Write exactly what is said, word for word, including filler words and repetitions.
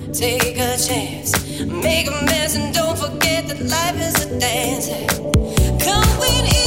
Take a chance, make a mess, and don't forget that life is a dance. Come when it